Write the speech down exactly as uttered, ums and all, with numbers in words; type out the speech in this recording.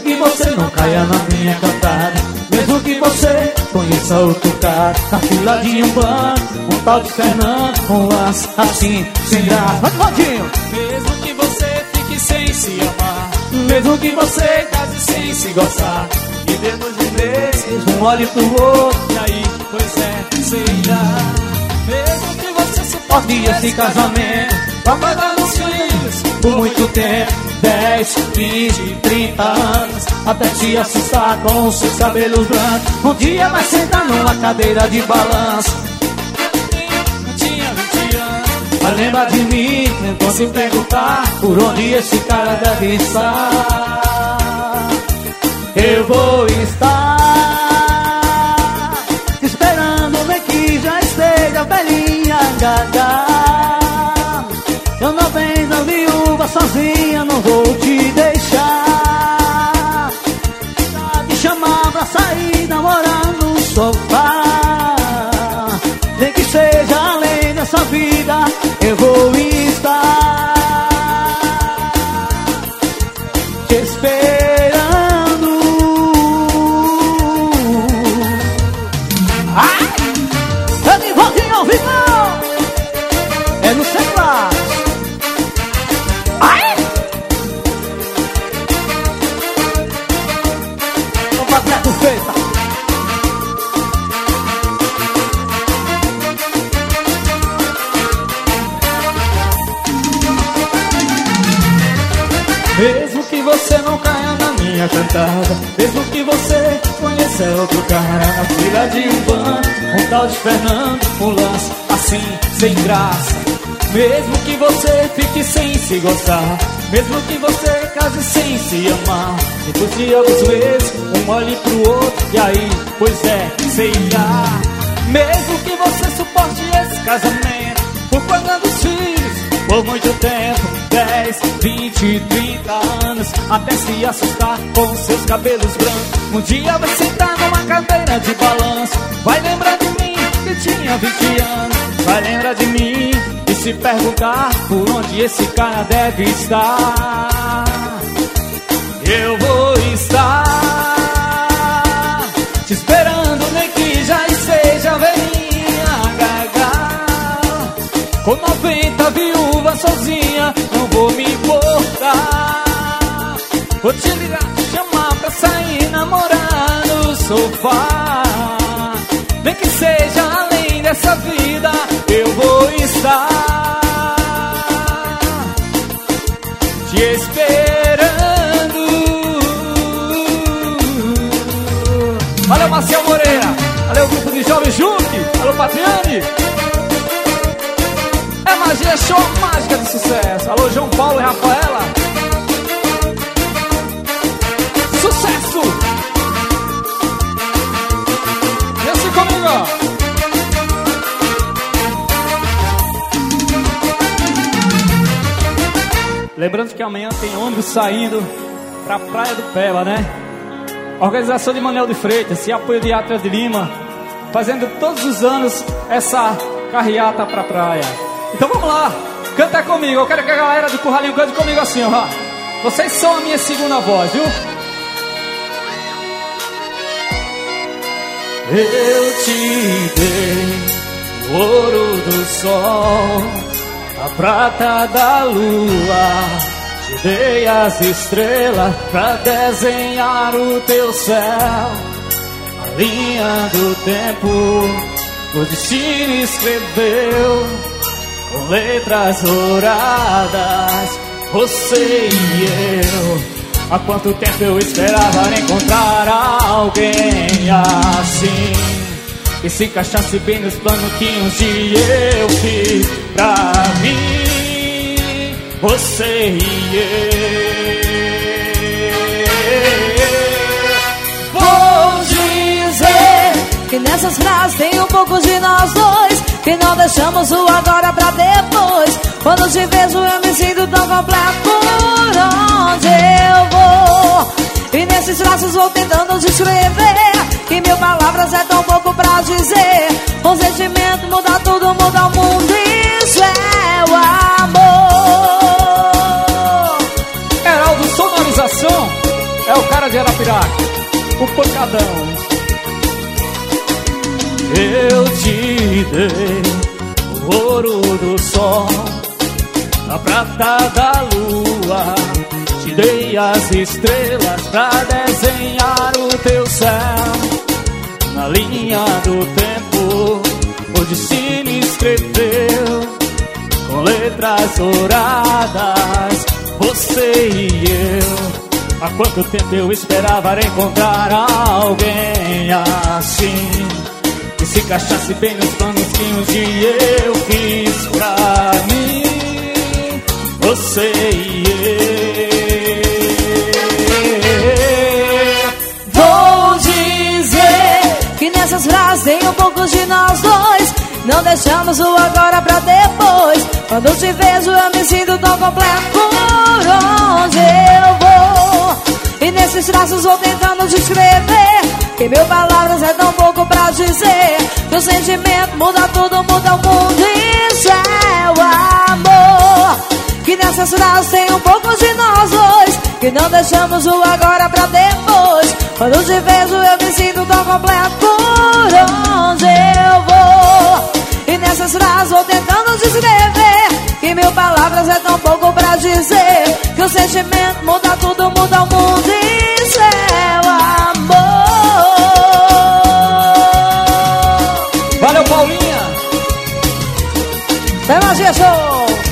que você não caia na minha cantada, mesmo que você conheça outro cara na fila de um banco, um tal de Fernando, um lance assim, sem graça. Vai, Valdinho! Mesmo que você fique sem se amar, mesmo que você case sem se gostar, e depois de meses um olhe pro outro, e aí, pois é, será. Mesmo que você suporte esse casamento, pra pagar nos filhos por muito tempo, dez, vinte, trinta anos, até te assustar com os seus cabelos brancos. Um dia vai sentar numa cadeira de balanço, não tinha vinte anos, vai lembrar de mim, tentou se perguntar por onde esse cara deve estar. Eu vou estar esperando, nem que já esteja velhinha, gaga. Eu não venho da viúva sozinha, não vou te deixar. Te chamar pra sair, namorar no sofá. Nem que seja além dessa vida, eu vou estar te esperando. Ai! Eu de volta ao vivo! É no celular. Feita. Mesmo que você não caia na minha cantada, mesmo que você conheça outro cara na fila de um banco, um tal de Fernando, um lance assim, sem graça. Mesmo que você fique sem se gostar, mesmo que você case sem se amar, depois de alguns meses, um olhe pro outro, e aí, pois é, sei lá. Mesmo que você suporte esse casamento, por conta dos filhos, por muito tempo, dez, vinte, trinta anos, até se assustar com seus cabelos brancos. Um dia vai sentar numa cadeira de balanço, vai lembrar de mim que tinha vinte anos, vai lembrar de mim e se perguntar por onde esse cara deve estar. Eu vou estar te esperando, nem que já esteja velhinha, gaga. Com noventa viúvas sozinha, não vou me importar. Vou te ligar, te chamar pra sair, namorar no sofá. Nem que seja além dessa vida, eu vou estar te esperando. Valeu, Marcel Moreira. Valeu, grupo de Jovens Juque. Alô, Patriane. É magia, show, mágica de sucesso. Alô, João Paulo e Rafaela. Sucesso! Desce comigo, ó. Lembrando que amanhã tem ônibus saindo pra Praia do Peba, né? Organização de Manuel de Freitas e apoio de Atlas de Lima, fazendo todos os anos essa carreata pra praia. Então vamos lá, canta comigo. Eu quero que a galera do Curralinho cante comigo assim, ó. Vocês são a minha segunda voz, viu? Eu te dei o ouro do sol, a prata da lua, te dei as estrelas pra desenhar o teu céu. A linha do tempo o destino escreveu com letras douradas, você e eu. Há quanto tempo eu esperava encontrar alguém assim, que se encaixasse bem nos planos que um dia eu fiz pra mim, você e eu. Vou dizer que nessas frases tem um pouco de nós dois, que não deixamos o agora pra depois. Quando te vejo eu me sinto tão completo por onde eu vou. E nesses traços vou tentando descrever que mil palavras é tão pouco pra dizer. O sentimento muda tudo, muda o mundo, isso é o amor. Heraldo Sonorização é o cara de Piraca, o pancadão. Eu te dei o ouro do sol, a prata da lua, te dei as estrelas pra desenhar o teu céu. Na linha do tempo o destino escreveu com letras douradas você e eu. Há quanto tempo eu esperava encontrar alguém assim, que se encaixasse bem nos planos que um dia eu fiz pra mim, você e eu. Vou dizer que nessas frases tem um pouco de nós dois. Não deixamos o agora pra depois. Quando te vejo eu me sinto tão completo. Por onde eu vou, e nesses traços vou tentando descrever que mil palavras é tão pouco pra dizer que o sentimento muda tudo, muda o mundo. Isso é o amor. Que nessas frases tem um pouco de nós dois, que não deixamos o agora pra depois. Quando te vejo eu me sinto tão completo. Por onde eu vou, e nessas frases vou tentando descrever que mil palavras é tão pouco pra dizer que o sentimento muda tudo, muda o mundo. Isso é o amor. Valeu, Paulinha. Vai, Magia Show.